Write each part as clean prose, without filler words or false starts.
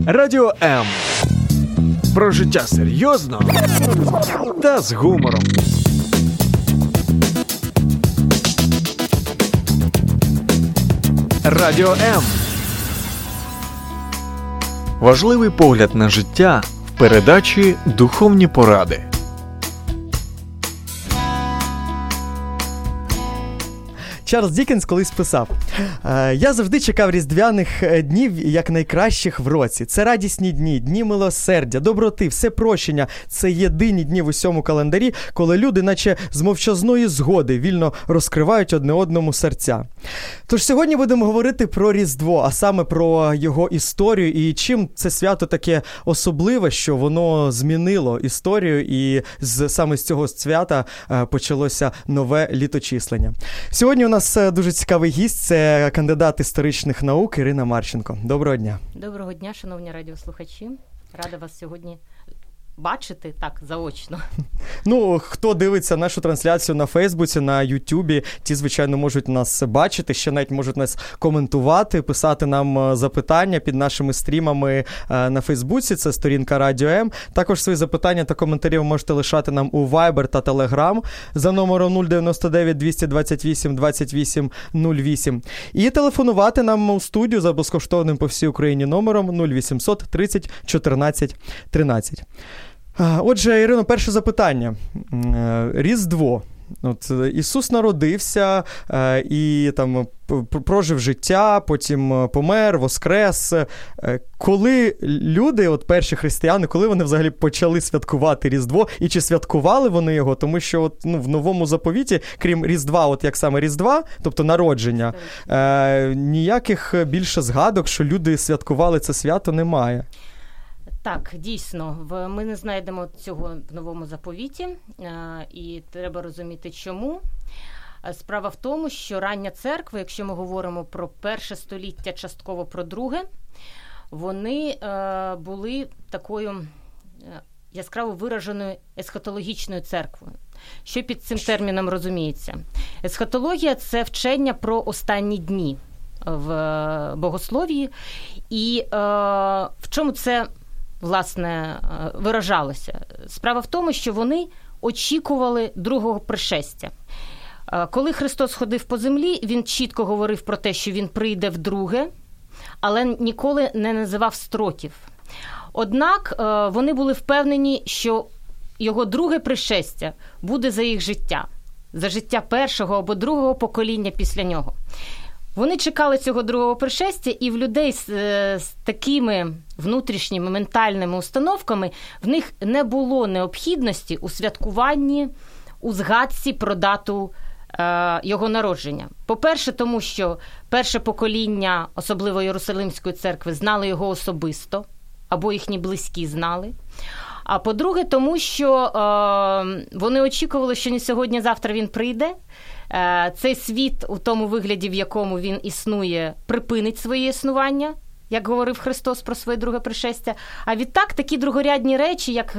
Радіо М. Про життя серйозно та з гумором. Радіо М. Важливий погляд на життя в передачі «Духовні поради». Чарльз Діккенс колись писав: «Я завжди чекав різдвяних днів як найкращих в році. Це радісні дні, дні милосердя, доброти, всепрощення. Це єдині дні в усьому календарі, коли люди, наче з мовчазної згоди, вільно розкривають одне одному серця». Тож сьогодні будемо говорити про Різдво, а саме про його історію і чим це свято таке особливе, що воно змінило історію і саме з цього свята почалося нове літочислення. Сьогодні у нас дуже цікавий гість, це кандидат історичних наук Ірина Марченко. Доброго дня. Доброго дня, шановні радіослухачі. Рада вас сьогодні бачити так заочно. Ну, хто дивиться нашу трансляцію на Фейсбуці, на Ютубі, ті, звичайно, можуть нас бачити, ще навіть можуть нас коментувати, писати нам запитання під нашими стрімами на Фейсбуці, це сторінка Радіо М. Також свої запитання та коментарі ви можете лишати нам у Viber та Telegram за номером 099 228 28 08. І телефонувати нам у студію за безкоштовним по всій Україні номером 0800 30 14 13. Отже, Ірино, перше запитання. Різдво. От Ісус народився і там прожив життя, потім помер, воскрес. Коли люди, от перші християни, коли вони взагалі почали святкувати Різдво, і чи святкували вони його? Тому що от, в Новому Заповіті, крім Різдва, от як саме Різдва, тобто народження, ніяких більше згадок, що люди святкували це свято, немає. Так, дійсно, ми не знайдемо цього в Новому Заповіті, і треба розуміти, чому. Справа в тому, що рання церква, якщо ми говоримо про перше століття, частково про друге, вони були такою яскраво вираженою есхатологічною церквою. Що під цим терміном розуміється? Есхатологія – це вчення про останні дні в богослов'ї, і в чому це власне, виражалося. Справа в тому, що вони очікували другого пришестя. Коли Христос ходив по землі, він чітко говорив про те, що він прийде вдруге, але ніколи не називав строків. Однак вони були впевнені, що його друге пришестя буде за їх життя, за життя першого або другого покоління після нього. Вони чекали цього другого пришестя, і в людей з такими внутрішніми ментальними установками в них не було необхідності у святкуванні, у згадці про дату його народження. По-перше, тому що перше покоління, особливо Єрусалимської церкви, знали його особисто, або їхні близькі знали. А по-друге, тому що вони очікували, що не сьогодні-завтра він прийде, цей світ у тому вигляді, в якому він існує, припинить своє існування, як говорив Христос про своє друге пришестя. А відтак такі другорядні речі, як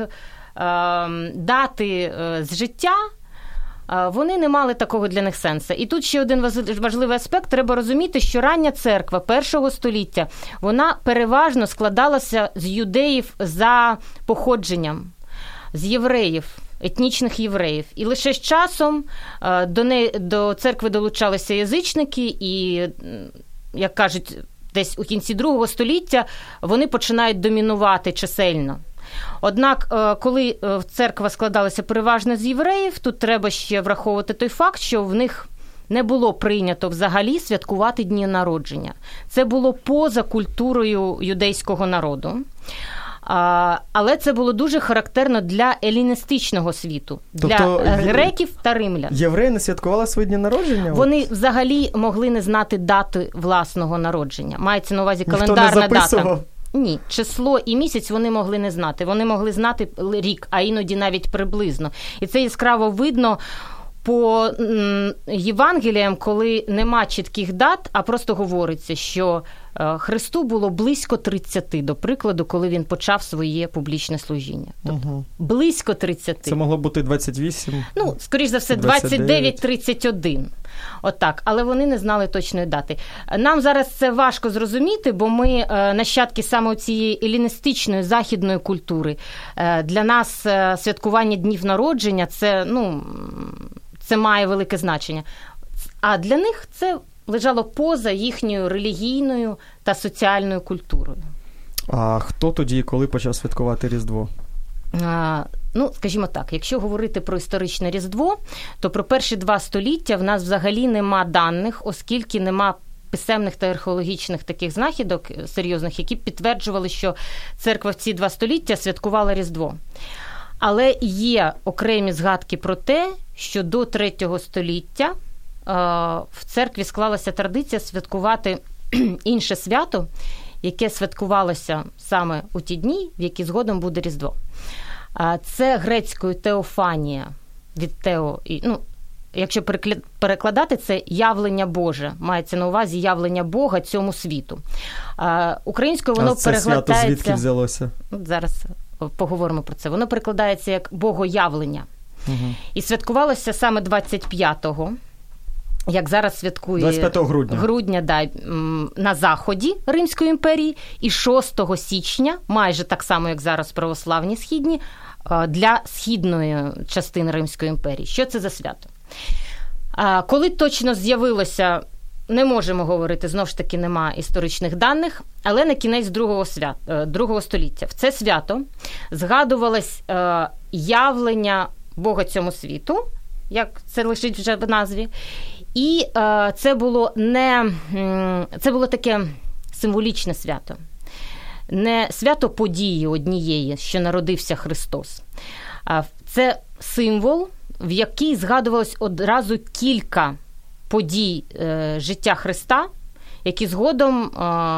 дати з життя, вони не мали такого для них сенсу. І тут ще один важливий аспект. Треба розуміти, що рання церква першого століття, вона переважно складалася з юдеїв за походженням, з євреїв, етнічних євреїв. І лише з часом до церкви долучалися язичники і, як кажуть, десь у кінці другого століття вони починають домінувати чисельно. Однак, коли церква складалася переважно з євреїв, тут треба ще враховувати той факт, що в них не було прийнято взагалі святкувати дні народження. Це було поза культурою юдейського народу. Але це було дуже характерно для еліністичного світу, тобто, для греків та римлян. Євреї не святкували свої дні народження? Вони взагалі могли не знати дати власного народження. Мається на увазі календарна дата. Ні, число і місяць вони могли не знати. Вони могли знати рік, а іноді навіть приблизно. І це яскраво видно по Євангеліям, коли нема чітких дат, а просто говориться, що Христу було близько 30, до прикладу, коли він почав своє публічне служіння. Тобто, близько 30. Це могло бути 28? Ну, скоріш за все, 29-31. Отак. Але вони не знали точної дати. Нам зараз це важко зрозуміти, бо ми нащадки саме цієї еліністичної західної культури. Для нас святкування днів народження це має велике значення. А для них це лежало поза їхньою релігійною та соціальною культурою. А хто тоді і коли почав святкувати Різдво? Скажімо так, якщо говорити про історичне Різдво, то про перші 2 століття в нас взагалі нема даних, оскільки нема писемних та археологічних таких знахідок серйозних, які підтверджували, що церква в ці 2 століття святкувала Різдво. Але є окремі згадки про те, що до 3 століття в церкві склалася традиція святкувати інше свято, яке святкувалося саме у ті дні, в які згодом буде Різдво. Це грецькою теофанія, від тео, якщо перекладати, це явлення Боже. Мається на увазі явлення Бога цьому світу. Українською воно перекладається... А це свято звідки взялося? Зараз поговоримо про це. Воно перекладається як богоявлення. Угу. І святкувалося саме 25-го, як зараз святкує 25 грудня на заході Римської імперії, і 6 січня, майже так само, як зараз православні східні, для східної частини Римської імперії. Що це за свято? Коли точно з'явилося, не можемо говорити, знову ж таки нема історичних даних, але на кінець другого століття. В це свято згадувалось явлення Бога цьому світу, як це лежить вже в назві, і це було таке символічне свято. Не свято події однієї, що народився Христос. Це символ, в який згадувалось одразу кілька подій життя Христа, які згодом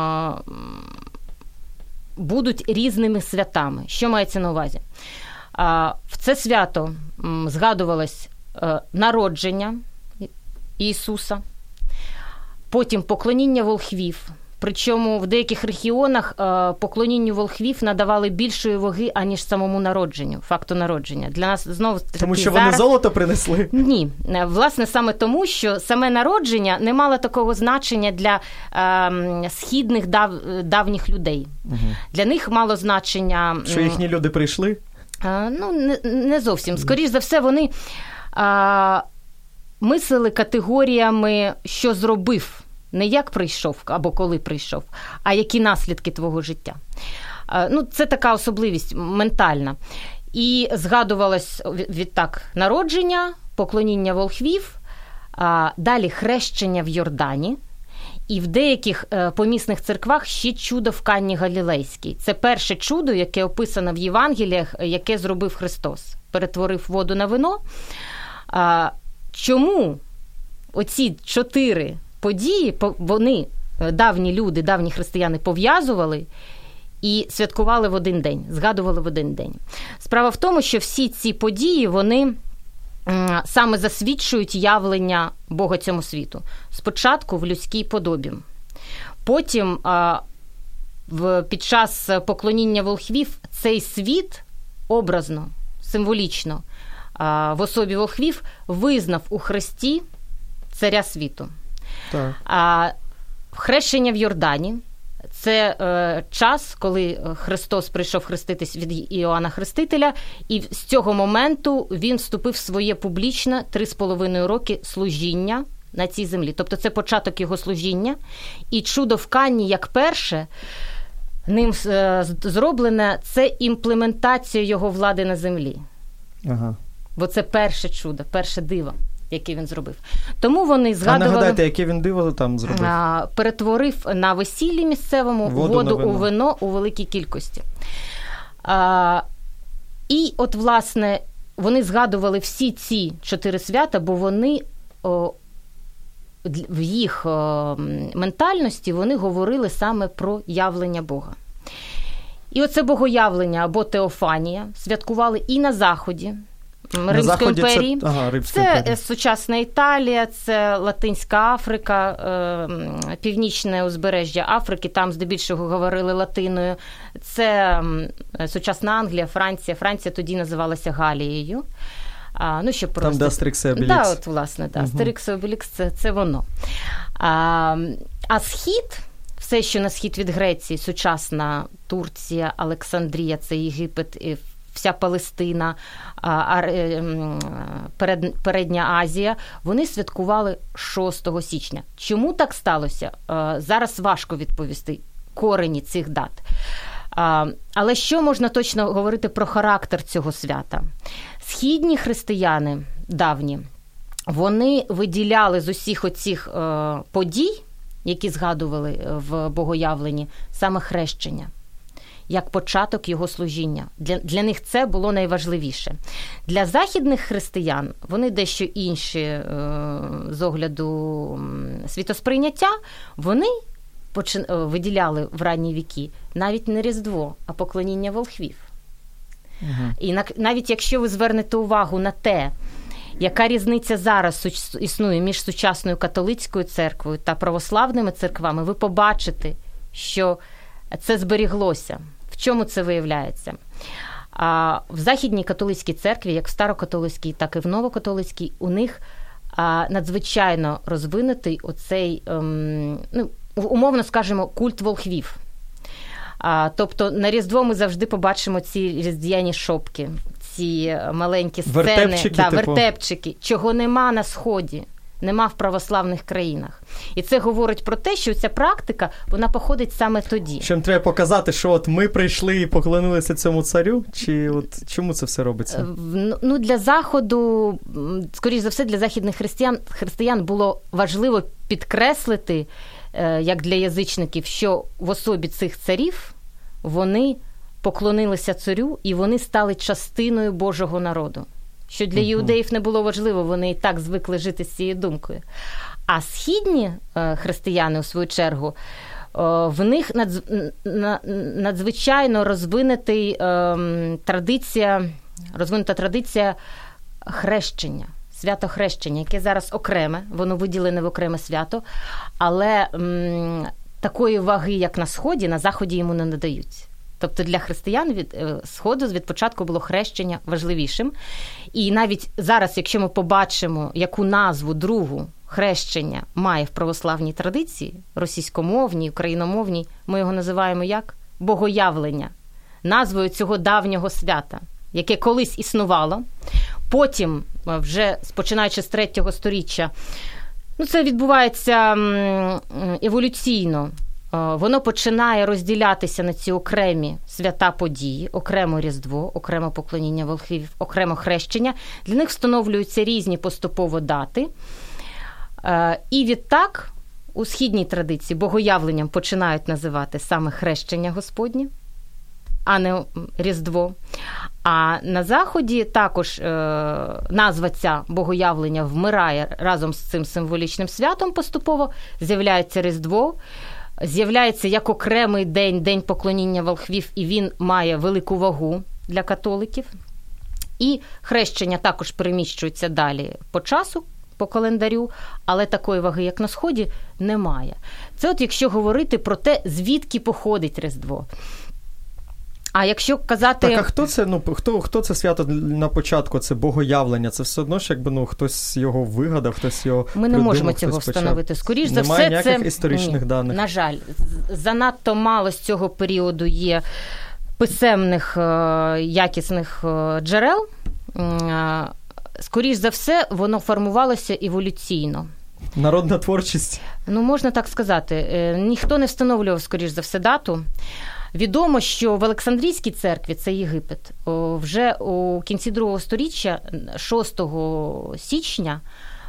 будуть різними святами. Що мається на увазі? В це свято згадувалось народження Ісуса, потім поклоніння волхвів. Причому в деяких регіонах поклонінню волхвів надавали більшої ваги, аніж самому народженню, факту народження. Для нас знову таки тому що вони золото принесли? Ні. Власне, саме тому, що саме народження не мало такого значення для східних давніх людей. Угу. Для них мало значення... Що їхні люди прийшли? Не зовсім. Скоріш за все, вони мислили категоріями, що зробив. Не як прийшов або коли прийшов, а які наслідки твого життя. Це така особливість ментальна. І згадувалось відтак народження, поклоніння волхвів, далі хрещення в Йордані, і в деяких помісних церквах ще чудо в Канні Галілейській. Це перше чудо, яке описано в Євангеліях, яке зробив Христос. Перетворив воду на вино. Чому оці 4 події, вони, давні люди, давні християни, пов'язували і святкували в один день, згадували в один день. Справа в тому, що всі ці події, вони саме засвідчують явлення Бога цьому світу. Спочатку в людській подобі. Потім під час поклоніння волхвів цей світ образно, символічно в особі волхвів визнав у Христі царя світу. Так. Хрещення в Йордані – це час, коли Христос прийшов хреститись від Іоанна Хрестителя, і з цього моменту він вступив в своє публічне 3,5 роки служіння на цій землі. Тобто це початок його служіння. І чудо в Канні, як перше, ним зроблене, це імплементація його влади на землі. Ага. Бо це перше чудо, перше диво, яке він зробив. Тому вони згадували... А нагадайте, яке він диво там зробив? Перетворив на весіллі місцевому воду у вино у великій кількості. І от, власне, вони згадували всі ці 4 свята, бо вони в їх ментальності вони говорили саме про явлення Бога. І оце богоявлення або теофанія святкували і на Заході Римської імперії. Це сучасна Італія, це Латинська Африка, північне узбережжя Африки, там здебільшого говорили латиною. Це сучасна Англія, Франція. Франція тоді називалася Галією. Щоб там, де Астерікс і Обелікс. Так, от, власне, Астерікс і Обелікс – це воно. А схід, все, що на схід від Греції, сучасна Турція, Олександрія, це Єгипет, вся Палестина, Передня Азія, вони святкували 6 січня. Чому так сталося? Зараз важко відповісти корені цих дат. Але що можна точно говорити про характер цього свята? Східні християни давні, вони виділяли з усіх оцих подій, які згадували в Богоявленні, саме хрещення, як початок його служіння. Для них це було найважливіше. Для західних християн, вони дещо інші з огляду світосприйняття, вони виділяли в ранні віки навіть не Різдво, а поклоніння волхвів. І навіть якщо ви звернете увагу на те, яка різниця зараз існує між сучасною католицькою церквою та православними церквами, ви побачите, що це зберіглося. В чому це виявляється? В Західній католицькій церкві, як в старокатолицькій, так і в новокатолицькій, у них надзвичайно розвинутий оцей, умовно скажемо, культ волхвів. Тобто на Різдво ми завжди побачимо ці різдвяні шопки, ці маленькі сцени, вертепчики, чого нема на Сході, нема в православних країнах. І це говорить про те, що ця практика, вона походить саме тоді. Що їм треба показати, що от ми прийшли і поклонилися цьому царю? Чи от чому це все робиться? Для Заходу, скоріш за все, для західних християн було важливо підкреслити, як для язичників, що в особі цих царів вони поклонилися царю і вони стали частиною Божого народу. Що для іудеїв не було важливо, вони і так звикли жити з цією думкою. А східні християни, у свою чергу, в них надзвичайно розвинута традиція хрещення. Свято хрещення, яке зараз окреме, воно виділене в окреме свято, але такої ваги, як на Сході, на Заході йому не надають. Тобто для християн від Сходу від початку було хрещення важливішим. І навіть зараз, якщо ми побачимо, яку назву другу хрещення має в православній традиції, російськомовній, україномовній, ми його називаємо як? Богоявлення. Назвою цього давнього свята, яке колись існувало. Потім, вже починаючи з 3 сторіччя, це відбувається еволюційно. Воно починає розділятися на ці окремі свята події, окремо Різдво, окремо поклоніння волхвів, окремо хрещення. Для них встановлюються різні поступово дати. І відтак у східній традиції богоявленням починають називати саме хрещення Господнє, а не Різдво. А на Заході також назва ця богоявлення вмирає разом з цим символічним святом поступово, з'являється Різдво, з'являється як окремий день поклоніння волхвів, і він має велику вагу для католиків. І хрещення також переміщується далі по часу, по календарю, але такої ваги, як на Сході, немає. Це от якщо говорити про те, звідки походить Різдво. А якщо казати... Так, а хто це, хто це свято на початку? Це богоявлення? Це все одно ж, якби, хтось його вигадав, хтось його Ми не можемо цього встановити. Скоріш за все, немає ніяких історичних даних. На жаль, занадто мало з цього періоду є писемних якісних джерел. Скоріш за все, воно формувалося еволюційно. Народна творчість? Можна так сказати. Ніхто не встановлював, скоріш за все, дату. Відомо, що в Олександрійській церкві, це Єгипет, вже у кінці 2 сторіччя, 6 січня,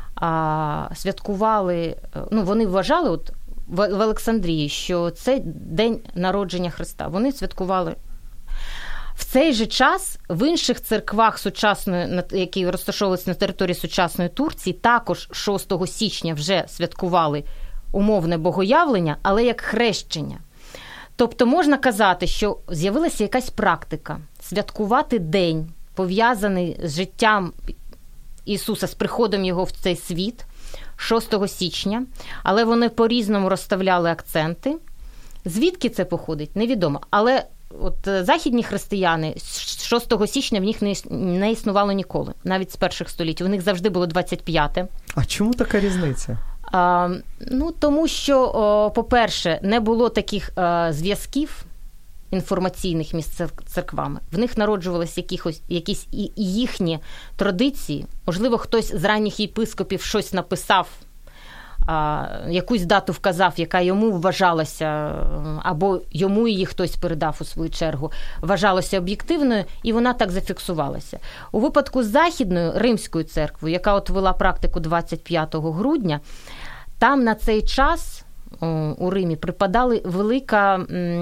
святкували, вони вважали в Олександрії, що це день народження Христа. Вони святкували. В цей же час в інших церквах сучасної, які розташовуються на території сучасної Турції, також 6 січня вже святкували умовне богоявлення, але як хрещення. Тобто можна казати, що з'явилася якась практика святкувати день, пов'язаний з життям Ісуса, з приходом Його в цей світ, 6 січня, але вони по-різному розставляли акценти. Звідки це походить, невідомо. Але от західні християни з 6 січня в них не існувало ніколи, навіть з перших століть. У них завжди було 25-те. А чому така різниця? Тому що, по-перше, не було таких зв'язків інформаційних між церквами. В них народжувалися якісь їхні традиції. Можливо, хтось з ранніх єпископів щось написав, якусь дату вказав, яка йому вважалася, або йому її хтось передав у свою чергу, вважалася об'єктивною, і вона так зафіксувалася. У випадку з Західною Римською церквою, яка от вела практику 25 грудня, там на цей час у Римі припадали велика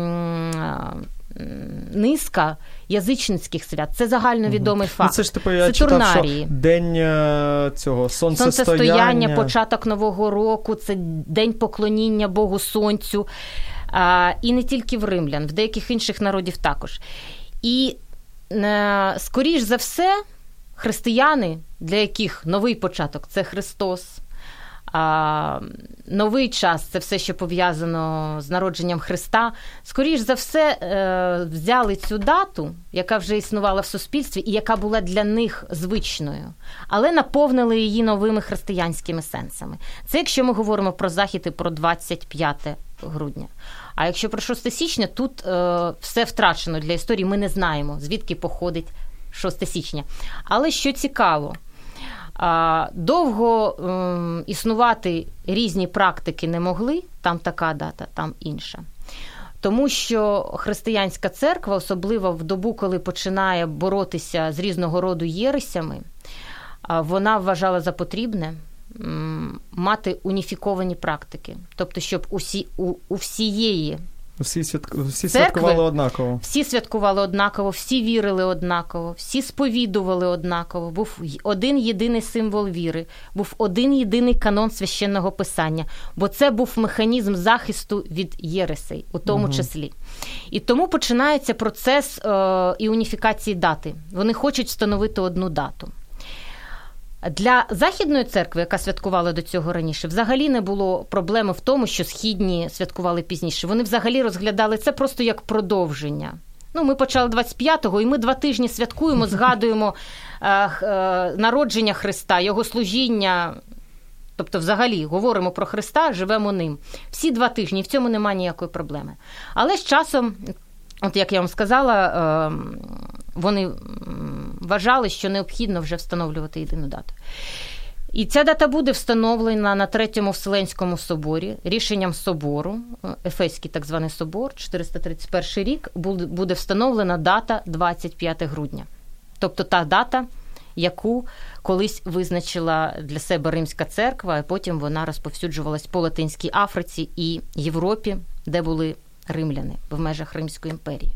низка язичницьких свят. Це загальновідомий факт. Це ж я читав, що день цього сонцестояння, початок Нового року, це день поклоніння Богу Сонцю. І не тільки в римлян, в деяких інших народів також. І, скоріш за все, християни, для яких новий початок – це Христос, новий час – це все, що пов'язано з народженням Христа, скоріш за все взяли цю дату, яка вже існувала в суспільстві і яка була для них звичною, але наповнили її новими християнськими сенсами. Це якщо ми говоримо про Захід і про 25 грудня. А якщо про 6 січня, тут все втрачено для історії, ми не знаємо, звідки походить 6 січня. Але що цікаво, довго існувати різні практики не могли, там така дата, там інша. Тому що християнська церква, особливо в добу, коли починає боротися з різного роду єресями, вона вважала за потрібне мати уніфіковані практики. Тобто, щоб у всієї всі святкували однаково. Всі святкували однаково, всі вірили однаково, всі сповідували однаково. Був один єдиний символ віри, був один єдиний канон священного писання, бо це був механізм захисту від єресей, у тому числі. І тому починається процес і уніфікації дати. Вони хочуть встановити одну дату. Для Західної церкви, яка святкувала до цього раніше, взагалі не було проблеми в тому, що східні святкували пізніше. Вони взагалі розглядали це просто як продовження. Ми почали 25-го, і ми 2 тижні святкуємо, згадуємо народження Христа, Його служіння. Тобто взагалі говоримо про Христа, живемо ним. Всі 2 тижні, в цьому немає ніякої проблеми. Але з часом, от як я вам сказала, вони вважали, що необхідно вже встановлювати єдину дату. І ця дата буде встановлена на Третьому Вселенському соборі, рішенням собору, Ефеський так званий собор, 431 рік, буде встановлена дата 25 грудня. Тобто та дата, яку колись визначила для себе Римська церква, а потім вона розповсюджувалась по Латинській Африці і Європі, де були римляни в межах Римської імперії.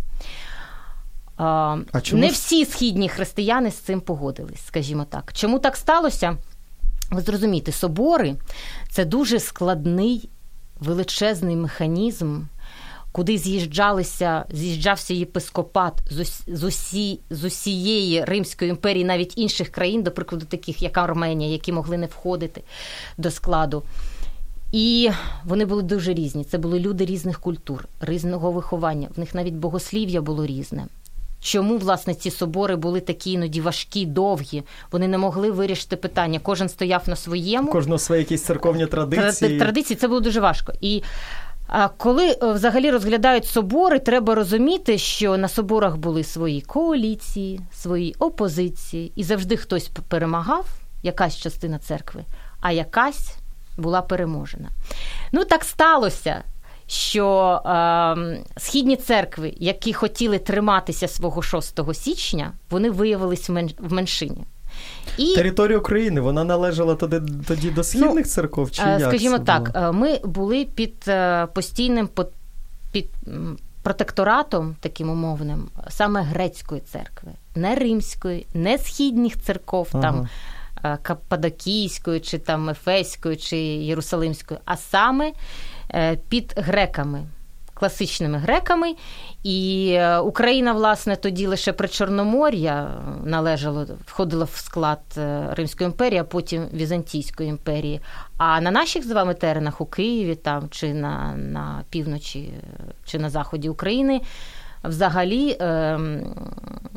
Не всі східні християни з цим погодились, скажімо так. Чому так сталося? Ви зрозумієте, собори – це дуже складний, величезний механізм, куди з'їжджався єпископат з усієї Римської імперії, навіть інших країн, до прикладу таких, як Арменія, які могли не входити до складу. І вони були дуже різні. Це були люди різних культур, різного виховання. В них навіть богослів'я було різне. Чому, власне, ці собори були такі іноді важкі, довгі? Вони не могли вирішити питання. Кожен стояв на своєму. Кожного свої якісь церковні традиції. Традиції, це було дуже важко. І коли взагалі розглядають собори, треба розуміти, що на соборах були свої коаліції, свої опозиції, і завжди хтось перемагав, якась частина церкви, а якась була переможена. Так сталося, що східні церкви, які хотіли триматися свого 6 січня, вони виявились в меншині. Територія України, вона належала тоді до східних церков? Чи як? Скажімо так, ми були під постійним протекторатом, таким умовним, саме грецької церкви. Не римської, не східних церков, там, Каппадокійської, чи там Ефеської, чи Єрусалимської, а саме під греками, класичними греками. І Україна, власне, тоді лише Причорномор'я входила в склад Римської імперії, а потім Візантійської імперії. А на наших з вами теренах, у Києві, там, чи на півночі, чи на заході України, взагалі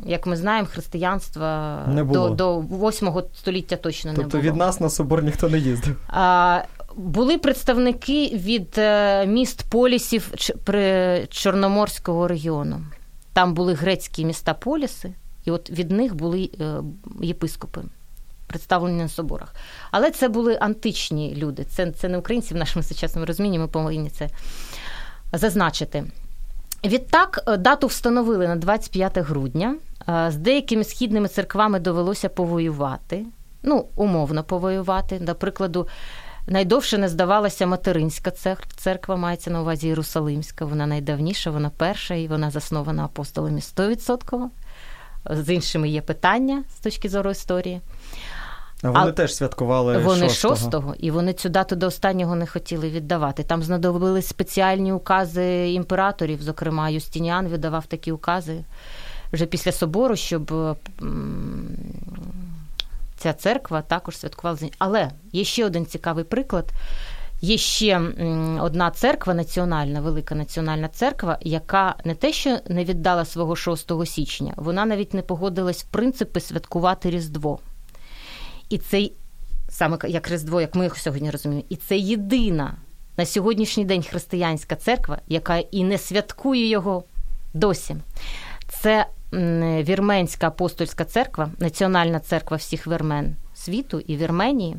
як ми знаємо, християнства до 8 століття точно не було. Тобто від нас на собор ніхто не їздив? Були представники від міст полісів Чорноморського регіону. Там були грецькі міста поліси, і от від них були єпископи, представлені на соборах. Але це були античні люди, це не українці в нашому сучасному розумінні, ми повинні це зазначити. Відтак, дату встановили на 25 грудня. З деякими східними церквами довелося повоювати, умовно повоювати. До прикладу, найдовше не здавалася Материнська церква, мається на увазі Єрусалимська. Вона найдавніша, вона перша, і вона заснована апостолами 100%. З іншими є питання з точки зору історії. А вони теж святкували 6-го. Вони 6-го, і вони цю дату до останнього не хотіли віддавати. Там знадобились спеціальні укази імператорів, зокрема Юстиніан видавав такі укази вже після собору, щоб ця церква також святкувала. Але є ще один цікавий приклад. Є ще одна церква національна, велика національна церква, яка не те, що не віддала свого 6 січня, вона навіть не погодилась в принципі святкувати Різдво. І це, саме як Різдво, як ми його сьогодні розуміємо, і це єдина на сьогоднішній день християнська церква, яка і не святкує його досі. Це Вірменська апостольська церква, національна церква всіх вірмен світу і Вірменії.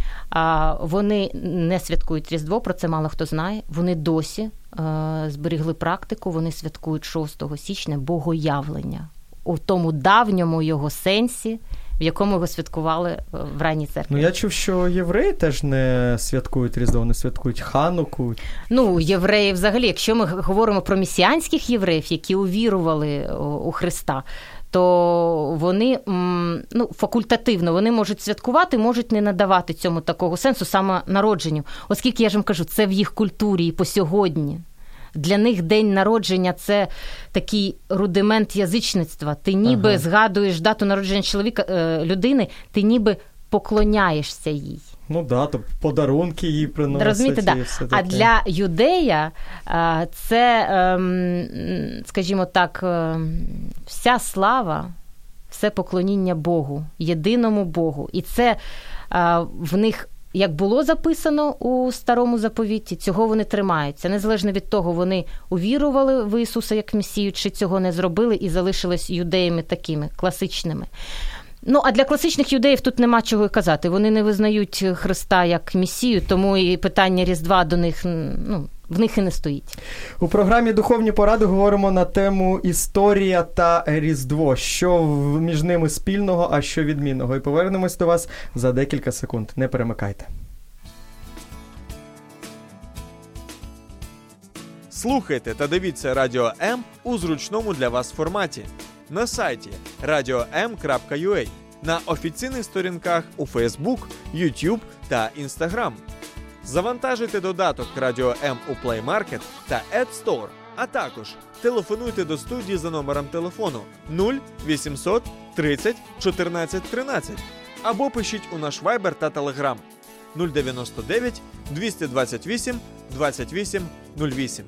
Вони не святкують Різдво, про це мало хто знає. Вони досі зберігли практику, вони святкують 6 січня Богоявлення у тому давньому його сенсі, в якому його святкували в ранній церкві. Я чув, що євреї теж не святкують Різдво, вони святкують Хануку. Євреї взагалі, якщо ми говоримо про месіанських євреїв, які увірували у Христа, то вони факультативно, вони можуть святкувати, можуть не надавати цьому такого сенсу саме народженню. Оскільки, я ж вам кажу, це в їх культурі і по сьогодні. Для них день народження – це такий рудимент язичництва. Ти ніби згадуєш дату народження людини, ти ніби поклоняєшся їй. То подарунки їй приносять. Розумієте, да. А для юдея це, скажімо так, вся слава, все поклоніння Богу, єдиному Богу. І це в них, як було записано у Старому Заповіті, цього вони тримаються. Незалежно від того, вони увірували в Ісуса як Месію, чи цього не зробили і залишились юдеями такими, класичними. А для класичних юдеїв тут нема чого й казати. Вони не визнають Христа як Месію, тому і питання Різдва до них, в них і не стоїть. У програмі «Духовні поради» говоримо на тему історія та Різдво. Що між ними спільного, а що відмінного. І повернемось до вас за декілька секунд. Не перемикайте. Слухайте та дивіться Радіо М у зручному для вас форматі. На сайті radio.m.ua, на офіційних сторінках у Facebook, YouTube та Instagram. Завантажуйте додаток Радіо М у Play Market та App Store, а також телефонуйте до студії за номером телефону 0800 30 14 13 або пишіть у наш Viber та Telegram 099 228 28 08.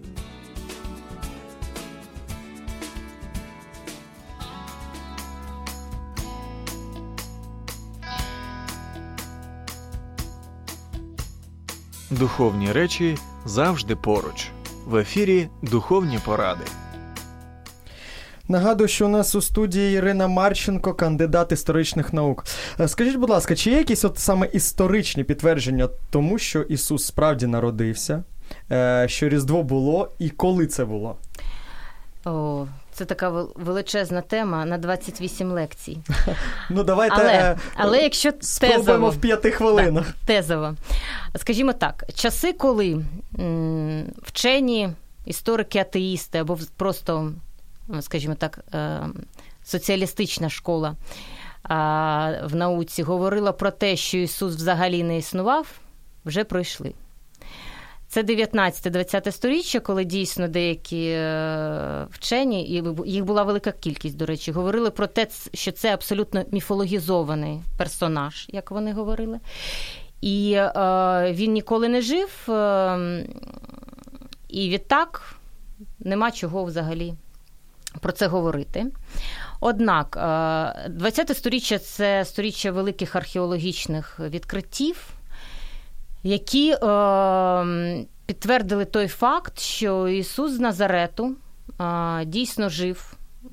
Духовні речі завжди поруч. В ефірі «Духовні поради». Нагадую, що у нас у студії Ірина Марченко, кандидат історичних наук. Скажіть, будь ласка, чи є якісь саме історичні підтвердження тому, що Ісус справді народився, що Різдво було і коли це було? Це така величезна тема на 28 лекцій. Давайте але якщо спробуємо в 5 хвилинах. Тезово. Скажімо так, часи, коли вчені, історики-атеїсти або просто, скажімо так, соціалістична школа в науці говорила про те, що Ісус взагалі не існував, вже пройшли. Це 19-20 сторіччя, коли дійсно деякі вчені, і їх була велика кількість, до речі, говорили про те, що це абсолютно міфологізований персонаж, як вони говорили. І він ніколи не жив, і відтак нема чого взагалі про це говорити. Однак, 20-те сторіччя – це сторіччя великих археологічних відкриттів, які підтвердили той факт, що Ісус з Назарету дійсно жив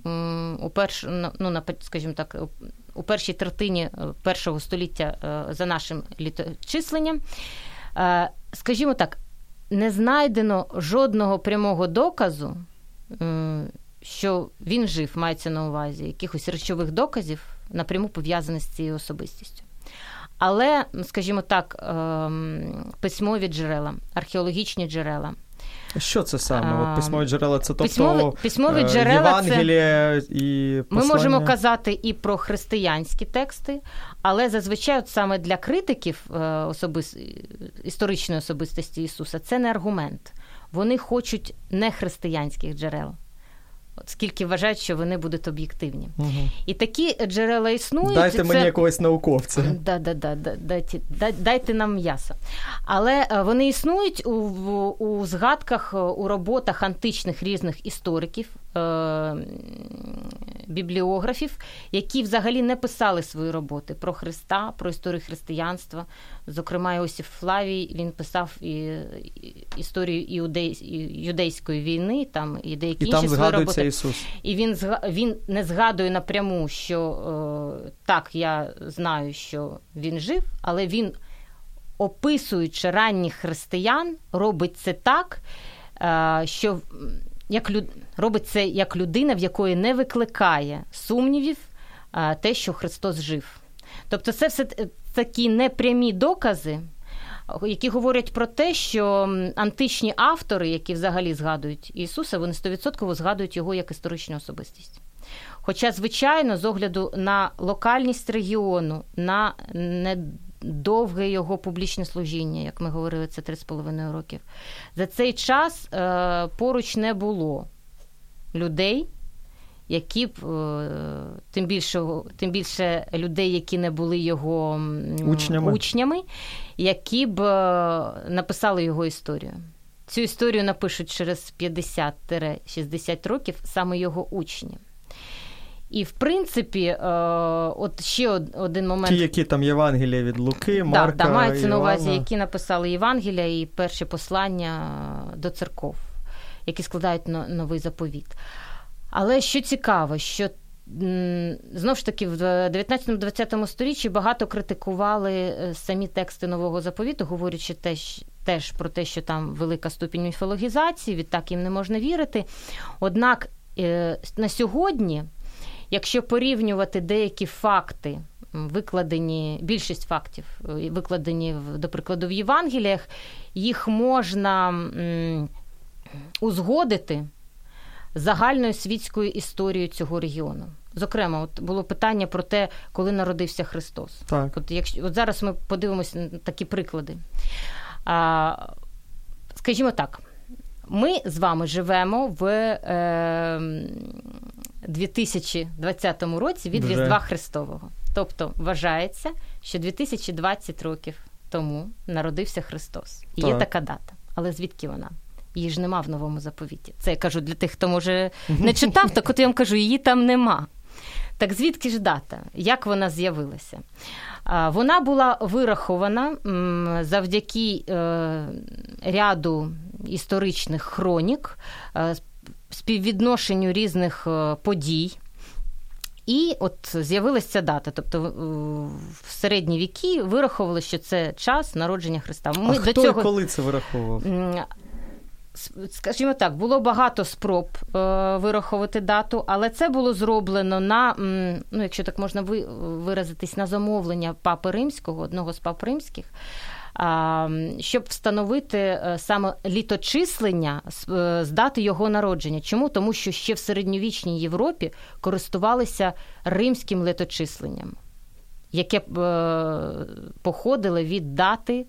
у першій третині першого століття за нашим літочисленням. Скажімо так, не знайдено жодного прямого доказу, що він жив, мається на увазі, якихось речових доказів, напряму пов'язаних з цією особистістю. Але, скажімо так, письмові джерела, археологічні джерела. Що це саме? От письмові джерела – це письмові джерела Євангелія і послання? Ми можемо казати і про християнські тексти, але зазвичай от саме для критиків історичної особистості Ісуса це не аргумент. Вони хочуть не християнських джерел, оскільки вважають, що вони будуть об'єктивні. Угу. І такі джерела існують. Дайте мені якогось науковця. Дайте нам м'ясо. Але вони існують у згадках, у роботах античних різних істориків, бібліографів, які взагалі не писали свої роботи про Христа, про історію християнства. Зокрема, Іосиф Флавій, він писав історію юдейської війни, там і деякі інші свої роботи. Ісус. І він не згадує напряму, що так, я знаю, що він жив, але він, описуючи ранніх християн, робить це так, що робить це як людина, в якої не викликає сумнівів те, що Христос жив. Тобто це все такі непрямі докази, які говорять про те, що античні автори, які взагалі згадують Ісуса, вони 100% згадують його як історичну особистість. Хоча, звичайно, з огляду на локальність регіону, на недовге його публічне служіння, як ми говорили, це 3,5 років, за цей час поруч не було людей, які б, тим більше людей, які не були його учнями, які б написали його історію. Цю історію напишуть через 50-60 років саме його учні. І, в принципі, от ще один момент. Ті, які там Євангелія від Луки, Марка, да, мається на увазі, Івана. які написали Євангелія і перші послання до церков, які складають новий заповіт. Але що цікаво, що знову ж таки в 19-20 сторіччі багато критикували самі тексти Нового заповіту, говорячи теж про те, що там велика ступінь міфологізації, відтак їм не можна вірити. Однак на сьогодні, якщо порівнювати деякі факти, більшість фактів, викладені, до прикладу, в Євангеліях, їх можна узгодити загальною світською історією цього регіону. Зокрема, от було питання про те, коли народився Христос. Так. От зараз ми подивимося на такі приклади. Скажімо так, ми з вами живемо в 2020 році від Різдва Христового. Тобто вважається, що 2020 років тому народився Христос. І є така дата. Але звідки вона? Її ж нема в Новому заповіті. Це я кажу для тих, хто, може, не читав, так от я вам кажу, її там нема. Так звідки ж дата? Як вона з'явилася? Вона була вирахована завдяки ряду історичних хронік, співвідношенню різних подій. І от з'явилася ця дата. Тобто в середні віки вираховували, що це час народження Христа. Хто і коли це вираховував? Скажімо так, було багато спроб вираховувати дату, але це було зроблено на, якщо так можна виразитись, на замовлення Папи Римського, одного з Пап Римських, щоб встановити саме літочислення з дати його народження. Чому? Тому що ще в середньовічній Європі користувалися римським літочисленням, яке походило від дати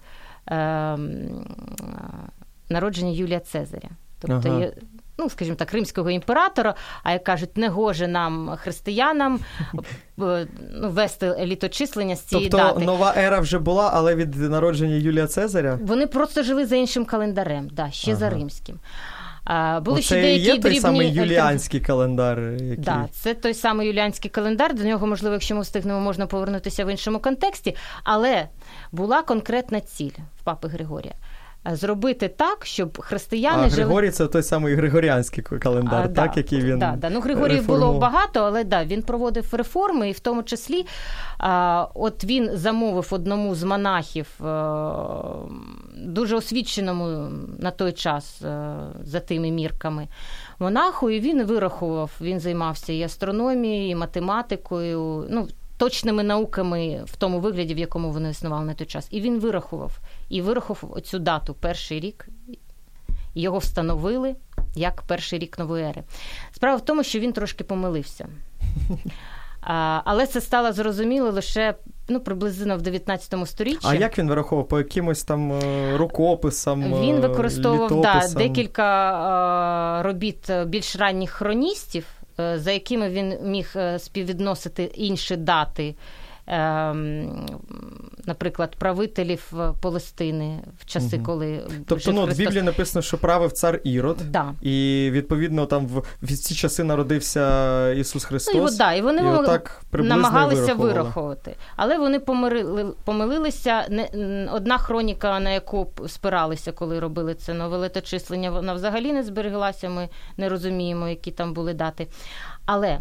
народження Юлія Цезаря. Тобто, скажімо так, римського імператора, а як кажуть, не гоже нам, християнам, вести літочислення з цієї дати. Тобто нова ера вже була, але від народження Юлія Цезаря? Вони просто жили за іншим календарем, ще за римським. Були ще це деякі є той дрібні... самий юліанський календар? Який... Так, це той самий юліанський календар. До нього, можливо, якщо ми встигнемо, можна повернутися в іншому контексті. Але була конкретна ціль в папи Григорія. Зробити так, щоб християни жили... Григорій – це той самий григоріанський календар, так, який він Ну, Григоріїв було багато, але він проводив реформи, і в тому числі от він замовив одному з монахів, дуже освіченому на той час за тими мірками монаху, і він вирахував, він займався і астрономією, і математикою, точними науками в тому вигляді, в якому вони існували на той час. І він вирахував оцю дату, перший рік, і його встановили як перший рік нової ери. Справа в тому, що він трошки помилився. Але це стало зрозуміло лише приблизно в 19 сторіччі. А як він вираховував? По якимось там рукописам, він використовував декілька робіт більш ранніх хроністів, за якими він міг співвідносити інші дати, наприклад, правителів Палестини в часи, коли тобто, Христос... в Біблії написано, що правив цар Ірод, і, відповідно, там в ці часи народився Ісус Христос, і вони намагалися вирахувати. Але вони помилилися. Одна хроніка, на яку спиралися, коли робили це нове леточислення, вона взагалі не збереглася, ми не розуміємо, які там були дати. Але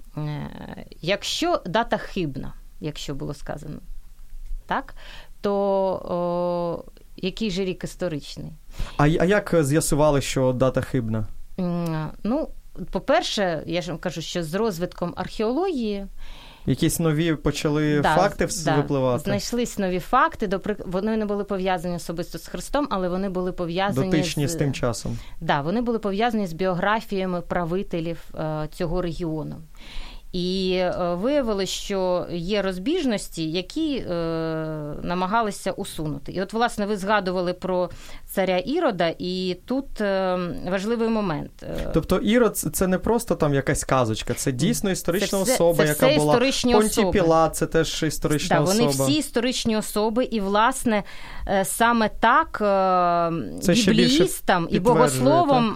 якщо дата хибна, якщо було сказано, так, то який же рік історичний? А як з'ясували, що дата хибна? По-перше, я ж вам кажу, що з розвитком археології якісь нові почали факти випливати? Знайшлись нові факти. Вони не були пов'язані особисто з Христом, але вони були пов'язані дотичні з тим часом. Вони були пов'язані з біографіями правителів цього регіону. І виявилось, що є розбіжності, які намагалися усунути. І от, власне, ви згадували про царя Ірода, і тут важливий момент. Тобто Ірод – це не просто там якась казочка, це дійсно історична особа, яка була. Понтій Пілат – це теж історична особа. Вони всі історичні особи, і, власне, саме так бібліїстам і богословам,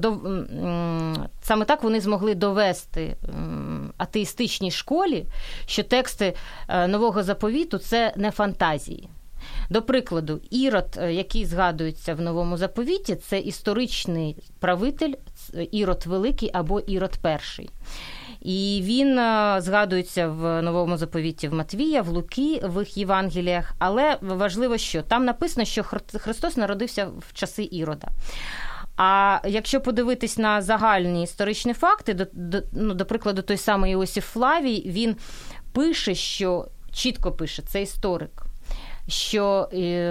саме так вони змогли довести атеїстичній школі, що тексти Нового Заповіту – це не фантазії. До прикладу, Ірод, який згадується в Новому Заповіті, це історичний правитель Ірод Великий або Ірод Перший. І він згадується в Новому Заповіті в Матвія, в Луки, в їх Євангеліях. Але важливо, що там написано, що Христос народився в часи Ірода. А якщо подивитись на загальні історичні факти, до прикладу, той самий Іосиф Флавій, він пише, чітко пише, це історик, що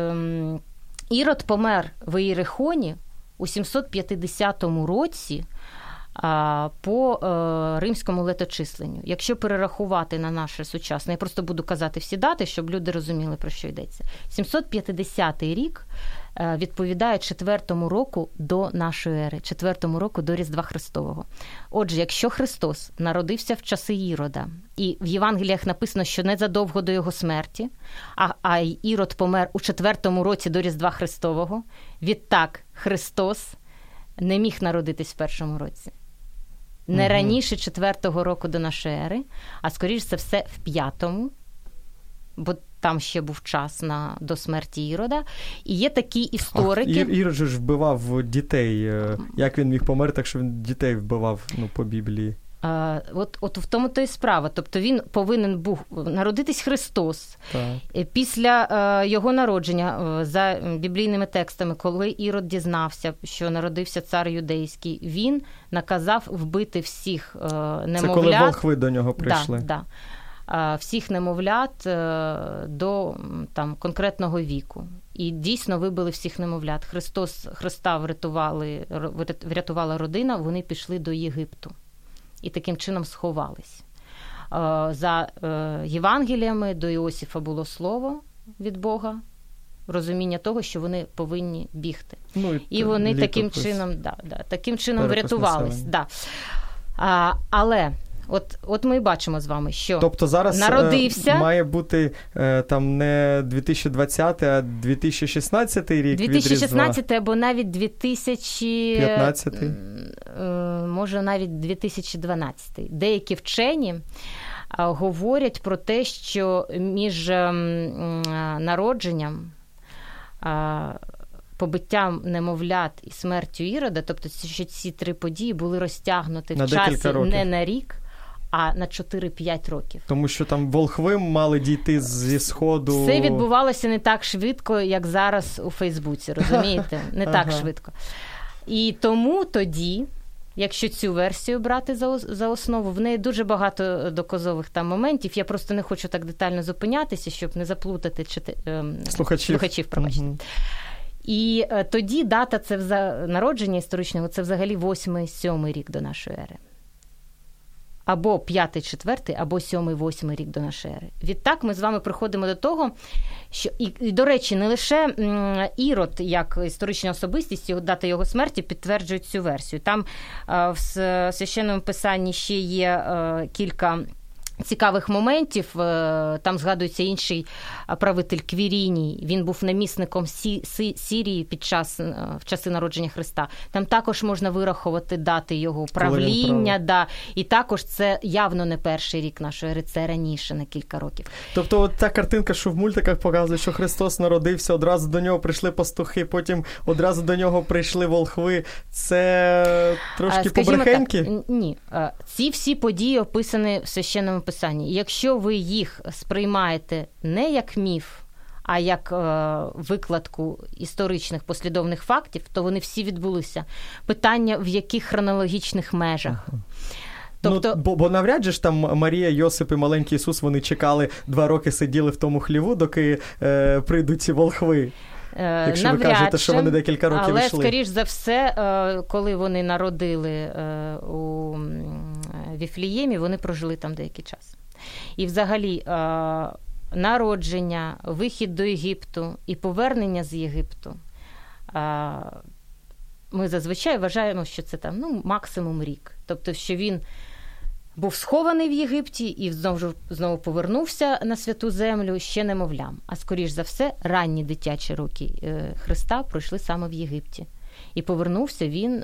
Ірод помер в Ієрихоні у 750 році по римському леточисленню. Якщо перерахувати на наше сучасне, я просто буду казати всі дати, щоб люди розуміли, про що йдеться. 750 рік відповідає 4-му року до нашої ери, 4-му року до Різдва Христового. Отже, якщо Христос народився в часи Ірода, і в Євангеліях написано, що незадовго до його смерті, а Ірод помер у 4-му році до Різдва Христового, відтак Христос не міг народитись в 1-му році. Не раніше 4-го року до нашої ери, а скоріш за все в 5-му, бо там ще був час до смерті Ірода. І є такі історики... Ірод же ж вбивав дітей. Як він міг померти, якщо він дітей вбивав по Біблії? От в тому то і справа. Тобто він повинен був народитись Христос. Так. Після його народження, за біблійними текстами, коли Ірод дізнався, що народився цар юдейський, він наказав вбити всіх немовлят. Це коли волхви до нього прийшли. Да. Всіх немовлят до конкретного віку. І дійсно вибили всіх немовлят. Христа врятувала родина, вони пішли до Єгипту. І таким чином сховались. За Євангеліями до Іосифа було слово від Бога, розуміння того, що вони повинні бігти. І вони таким чином врятувались. Але От ми і бачимо з вами, що тобто зараз народився. Має бути там не 2020, а 2016 рік 2016 від Різдва. Або навіть 2015. Може навіть 2012. Деякі вчені говорять про те, що між народженням, побиттям немовлят і смертю Ірода, тобто що ці 3 події були розтягнуті в часі не на рік, а на 4-5 років. Тому що там волхви мали дійти зі Сходу. Все відбувалося не так швидко, як зараз у Фейсбуці, розумієте? Не так швидко. І тому тоді, якщо цю версію брати за основу, в неї дуже багато доказових там моментів. Я просто не хочу так детально зупинятися, щоб не заплутати слухачів. І тоді дата народження історичного – це взагалі 8-7 рік до нашої ери. Або 5-4, або 7-8 рік до нашої ери. Відтак ми з вами приходимо до того, що, і до речі, не лише Ірод, як історична особистість, дата його смерті підтверджують цю версію. Там в Священному Писанні ще є кілька цікавих моментів. Там згадується інший правитель Квіріній. Він був намісником Сирії в часи народження Христа. Там також можна вирахувати дати його правління. І також це явно не перший рік нашої ери, це раніше на кілька років. Тобто от та картинка, що в мультиках показує, що Христос народився, одразу до нього прийшли пастухи, потім одразу до нього прийшли волхви. Це трошки побрехеньки? Так, ні. Ці всі події описані в Священному Писанні. І якщо ви їх сприймаєте не як міф, а як викладку історичних послідовних фактів, то вони всі відбулися. Питання, в яких хронологічних межах. Тобто... бо навряд же ж там Марія, Йосип і маленький Ісус, вони чекали 2 роки, сиділи в тому хліву, доки прийдуть ці волхви. Якщо ви кажете, що вони декілька років йшли. Але, скоріш за все, коли вони народили у Віфліємі, вони прожили там деякий час. І взагалі народження, вихід до Єгипту і повернення з Єгипту, ми зазвичай вважаємо, що це там, максимум рік. Тобто, що він був схований в Єгипті і знову повернувся на святу землю ще немовлям. А скоріш за все, ранні дитячі роки Христа пройшли саме в Єгипті. І повернувся він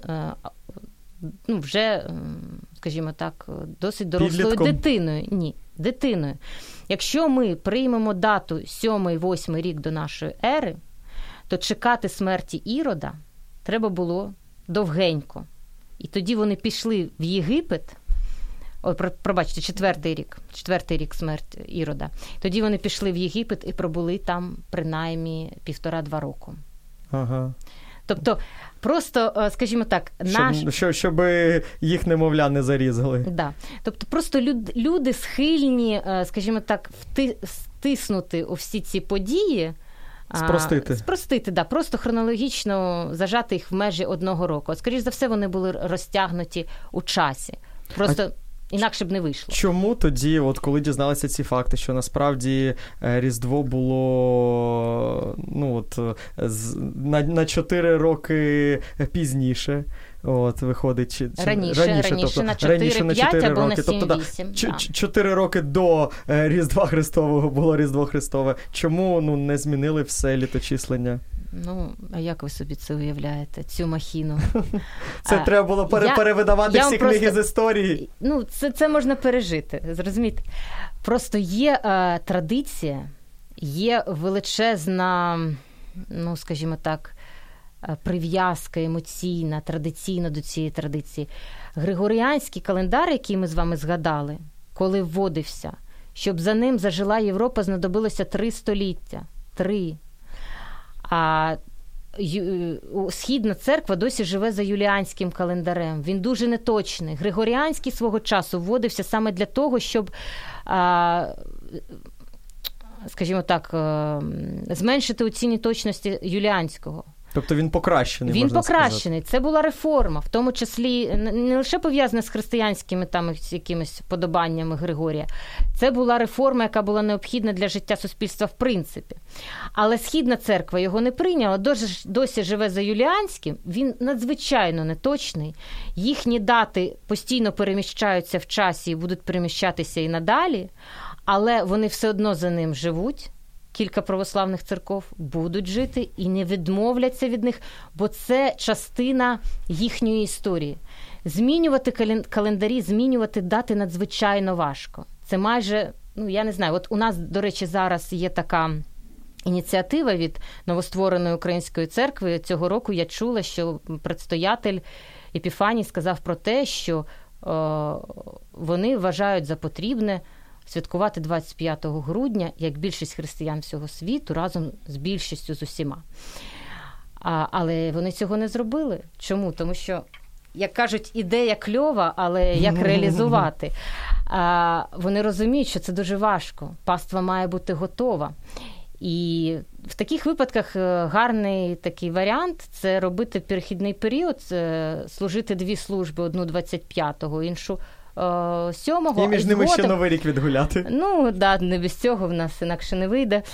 вже, скажімо так, досить дорослою дитиною. Ні, дитиною. Якщо ми приймемо дату 7-8 рік до нашої ери, то чекати смерті Ірода треба було довгенько. І тоді вони пішли в Єгипет, пробачте, 4-й рік смерті Ірода. Тоді вони пішли в Єгипет і пробули там принаймні 1,5-2 року. Ага. Тобто, просто, скажімо так, щоб їх немовля не зарізали. Да. Тобто, просто люди схильні, скажімо так, втиснути у всі ці події, Спростити, да, просто хронологічно зажати їх в межі 1 року. Скоріш за все, вони були розтягнуті у часі. Просто інакше б не вийшло. Чому тоді, от коли дізналися ці факти, що насправді Різдво було на 4 роки пізніше, виходить раніше тобто, на 4-5 або на 7-8. 4 роки до Різдва Христового було Різдво Христове. Чому не змінили все літочислення? А як ви собі це уявляєте, цю махіну? Це треба було перевидавати всі книги з історії. Це можна пережити, зрозумієте. Просто є традиція, є величезна, скажімо так, прив'язка емоційна, традиційна до цієї традиції. Григоріанський календар, який ми з вами згадали, коли вводився, щоб за ним зажила Європа, знадобилося 3 століття. 3. А Східна церква досі живе за юліанським календарем. Він дуже неточний. Григоріанський свого часу вводився саме для того, щоб, скажімо так, зменшити оці неточності юліанського. Тобто він покращений, Він можна покращений. сказати. Це була реформа, в тому числі не лише пов'язана з християнськими там якимись подобаннями Григорія. Це була реформа, яка була необхідна для життя суспільства в принципі. Але Східна церква його не прийняла, досі живе за юліанським. Він надзвичайно неточний. Їхні дати постійно переміщаються в часі і будуть переміщатися і надалі, але вони все одно за ним живуть. Кілька православних церков будуть жити і не відмовляться від них, бо це частина їхньої історії. Змінювати календарі, змінювати дати надзвичайно важко. Це майже, я не знаю, от у нас, до речі, зараз є така ініціатива від новоствореної Української церкви. Цього року я чула, що предстоятель Епіфаній сказав про те, що вони вважають за потрібне святкувати 25 грудня, як більшість християн всього світу, разом з більшістю, з усіма. Але вони цього не зробили. Чому? Тому що, як кажуть, ідея кльова, але як реалізувати? Вони розуміють, що це дуже важко. Паства має бути готова. І в таких випадках гарний такий варіант – це робити перехідний період, служити 2 служби, одну 25-го, іншу 7-го. І між ними ще Новий рік відгуляти. Не без цього в нас інакше не вийде.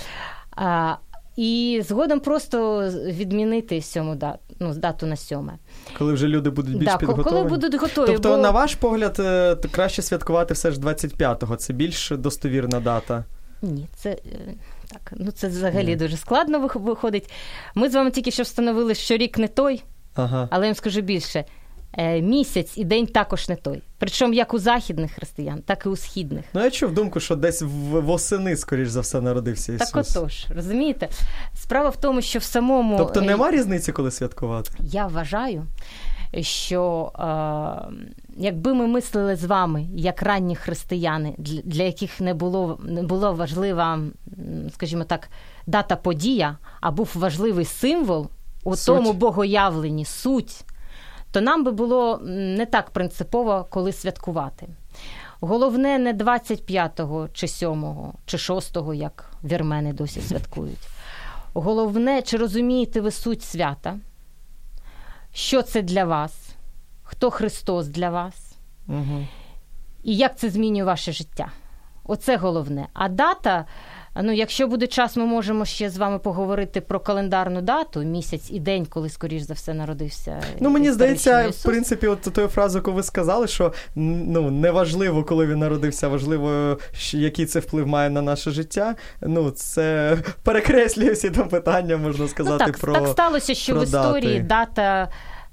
І згодом просто відмінити дату на 7. Коли вже люди будуть більш підготовлені. Коли будуть готові. Тобто, на ваш погляд, краще святкувати все ж 25-го? Це більш достовірна дата? Ні, це... Так, це взагалі дуже складно виходить. Ми з вами тільки що встановили, що рік не той, але я вам скажу більше. Місяць і день також не той. Причому як у західних християн, так і у східних. Я чув думку, що десь восени, скоріш за все, народився Ісус. Так отож, розумієте? Справа в тому, що в самому... Тобто нема різниці, коли святкувати? Я вважаю, що якби ми мислили з вами, як ранні християни, для яких не було важлива, скажімо так, дата подія, а був важливий символ у тому богоявленні, суть, то нам би було не так принципово, коли святкувати. Головне не 25-го, чи 7-го, чи 6-го, як вірмени досі святкують. Головне, чи розумієте ви суть свята, що це для вас, хто Христос для вас, і як це змінює ваше життя. Оце головне. А дата, якщо буде час, ми можемо ще з вами поговорити про календарну дату, місяць і день, коли, скоріш за все, народився мені здається, Ісус. в принципі, от тою фразу, яку ви сказали, що неважливо, коли він народився, важливо, який це вплив має на наше життя. Це перекреслює всі там питання, можна сказати, про так сталося, що в історії дати. дата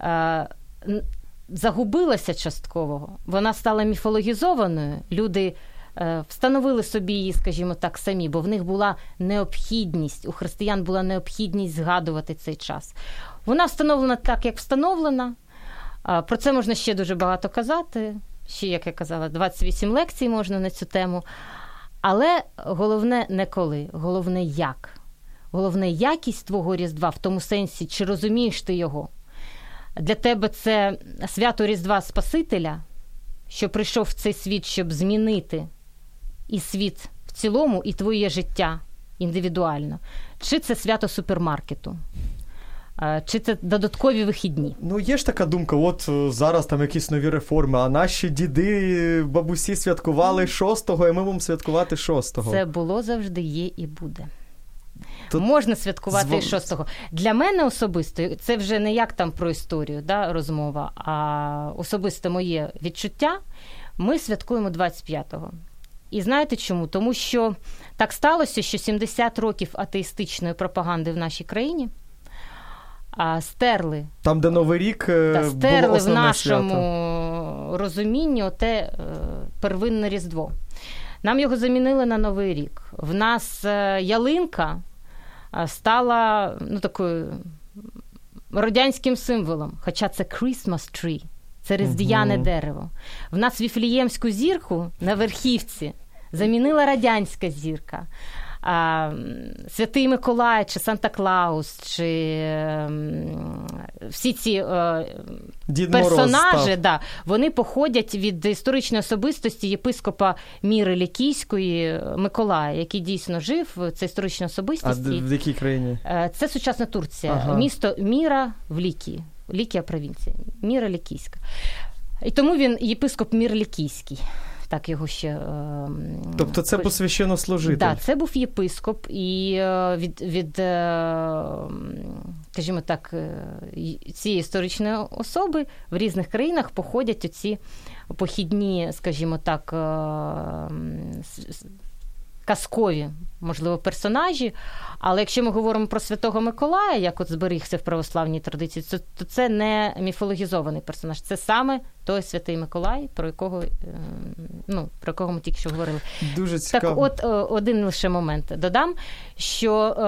загубилася частково. Вона стала міфологізованою. Люди встановили собі її, скажімо так, самі, бо в них була необхідність, у християн була необхідність згадувати цей час. Вона встановлена так, як встановлена. Про це можна ще дуже багато казати. Ще, як я казала, 28 лекцій можна на цю тему. Але головне не коли, головне як. Головне якість твого Різдва, в тому сенсі, чи розумієш ти його. Для тебе це свято Різдва Спасителя, що прийшов в цей світ, щоб змінити і світ в цілому, і твоє життя індивідуально. Чи це свято супермаркету? Чи це додаткові вихідні? Є ж така думка, от зараз там якісь нові реформи, а наші діди, бабусі святкували 6-го, і ми будемо святкувати 6-го. Це було, завжди є і буде. Тут можна святкувати 6-го. Для мене особисто, це вже не як там про історію, розмова, а особисто моє відчуття, ми святкуємо 25-го. І знаєте чому? Тому що так сталося, що 70 років атеїстичної пропаганди в нашій країні стерли. Там, де Новий рік було основне в нашому свято. Розумінні оте первинне Різдво. Нам його замінили на Новий рік. В нас ялинка стала такою радянським символом, хоча це Christmas tree, це різдвяне дерево. В нас Віфлеємську зірку на верхівці замінила радянська зірка. Святий Миколай, чи Санта-Клаус, чи всі ці персонажі, вони походять від історичної особистості єпископа Міри Лікійської Миколая, який дійсно жив, це історична особистість. А в якій країні? Це сучасна Турція, місто Міра в Лікії, Лікія провінція, Міра Лікійська. І тому він єпископ Мір Лікійський. Так його ще... Тобто це був священнослужитель? Так, це був єпископ, і скажімо так, цієї історичної особи в різних країнах походять оці похідні, скажімо так, казкові, можливо, персонажі. Але якщо ми говоримо про Святого Миколая, як от зберігся в православній традиції, то це не міфологізований персонаж. Це саме той Святий Миколай, про якого ми тільки що говорили. Дуже цікаво. Так от, один лише момент додам, що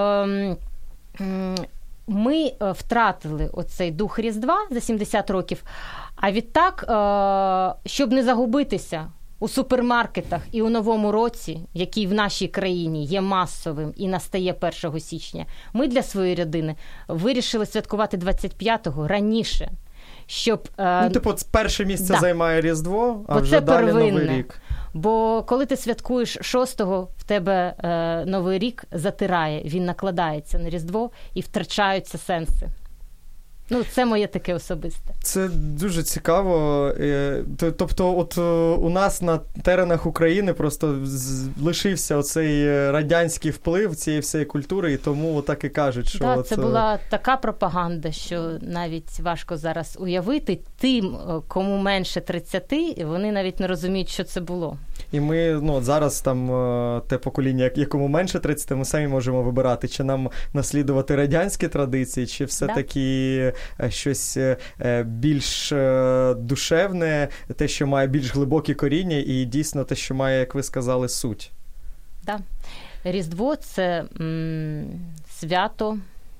ми втратили оцей дух Різдва за 70 років, а відтак, щоб не загубитися у супермаркетах і у Новому році, який в нашій країні є масовим і настає 1 січня, ми для своєї родини вирішили святкувати 25-го раніше, щоб... перше місце займає Різдво, а вже це далі первинне. Новий рік. Бо коли ти святкуєш 6-го, в тебе Новий рік затирає, він накладається на Різдво і втрачаються сенси. Це моє таке особисте. Це дуже цікаво. Тобто, от у нас на теренах України просто лишився оцей радянський вплив цієї всієї культури, і тому так і кажуть, що... Це була така пропаганда, що навіть важко зараз уявити. Тим, кому менше 30, вони навіть не розуміють, що це було. І ми, зараз там те покоління, якому менше 30, ми самі можемо вибирати, чи нам наслідувати радянські традиції, чи все-таки щось більш душевне, те, що має більш глибокі коріння, і дійсно те, що має, як ви сказали, суть. Так. Різдво – це свято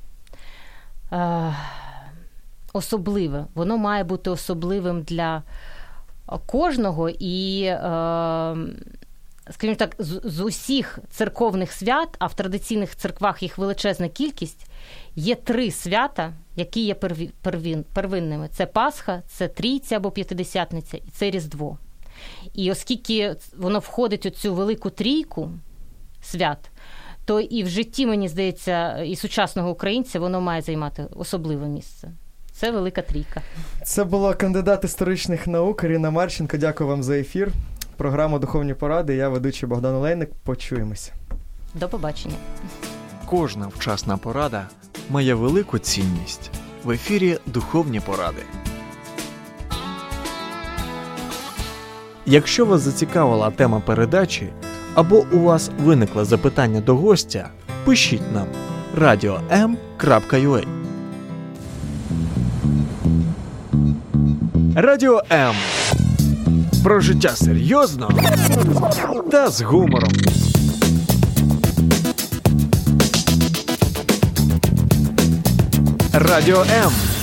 особливе. Воно має бути особливим для кожного, і, скажімо так, з усіх церковних свят, а в традиційних церквах їх величезна кількість, є 3 свята, які є первинними. Це Пасха, це Трійця або П'ятидесятниця, і це Різдво. І оскільки воно входить у цю велику трійку свят, то і в житті, мені здається, і сучасного українця воно має займати особливе місце. Це велика трійка. Це була кандидат історичних наук Ірина Марченко. Дякую вам за ефір. Програма «Духовні поради». Я ведучий Богдан Олейник. Почуємося. До побачення. Кожна вчасна порада має велику цінність. В ефірі «Духовні поради». Якщо вас зацікавила тема передачі або у вас виникло запитання до гостя, пишіть нам radio.m.ua. Радіо М. Про життя серйозно та з гумором. Радіо М.